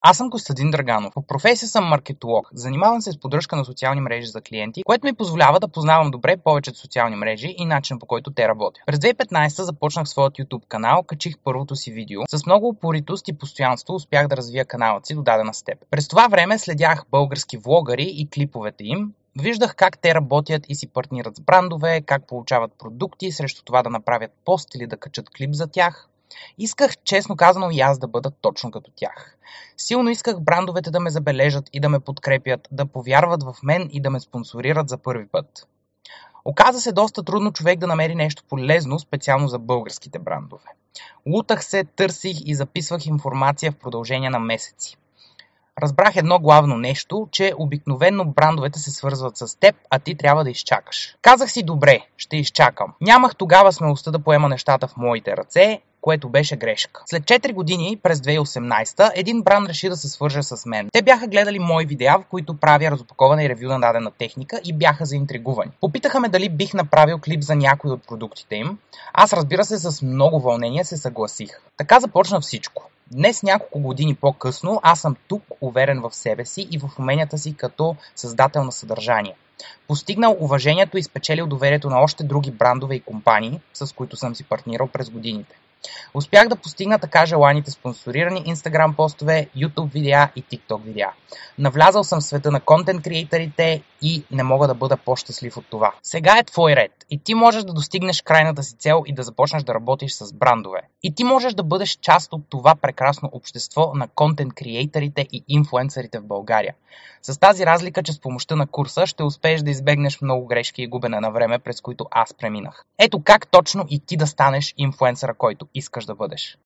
Аз съм Костадин Драганов. По професия съм маркетолог. Занимавам се с поддръжка на социални мрежи за клиенти, което ми позволява да познавам добре повечето социални мрежи и начин, по който те работят. През 2015 започнах своят YouTube канал, качих първото си видео. С много упоритост и постоянство успях да развия каналът си до дадена степен. През това време следях български влогари и клиповете им. Виждах как те работят и си партнират с брандове, как получават продукти, срещу това да направят пост или да качат клип за тях. Исках, честно казано, и аз да бъда точно като тях. Силно исках брандовете да ме забележат и да ме подкрепят, да повярват в мен и да ме спонсорират за първи път. Оказа се доста трудно човек да намери нещо полезно, специално за българските брандове. Лутах се, търсих и записвах информация в продължение на месеци. Разбрах едно главно нещо, че обикновено брандовете се свързват с теб, а ти трябва да изчакаш. Казах си, добре, ще изчакам. Нямах тогава смелостта да поема нещата в моите ръце, което беше грешка. След 4 години, през 2018, един бранд реши да се свърже с мен. Те бяха гледали мои видеа, в които правя разопаковане и ревю на дадена техника и бяха заинтригувани. Попитаха ме дали бих направил клип за някой от продуктите им. Аз, разбира се, с много вълнение се съгласих. Така започна всичко. Днес, няколко години по-късно, аз съм тук, уверен в себе си и в уменията си като създател на съдържание. Постигнал уважението и спечелил доверието на още други брандове и компании, с които съм си партнирал през годините. Успях да постигна така желаните спонсорирани Instagram постове, YouTube видеа и TikTok видеа. Навлязал съм в света на контент креаторите и не мога да бъда по-щастлив от това. Сега е твой ред и ти можеш да достигнеш крайната си цел и да започнеш да работиш с брандове. И ти можеш да бъдеш част от това прекрасно общество на контент креаторите и инфлуенсърите в България. С тази разлика, че с помощта на курса ще успееш да избегнеш много грешки и губене на време, през които аз преминах. Ето как точно и ти да станеш инфлуенсъра, който искаш да бъдеш.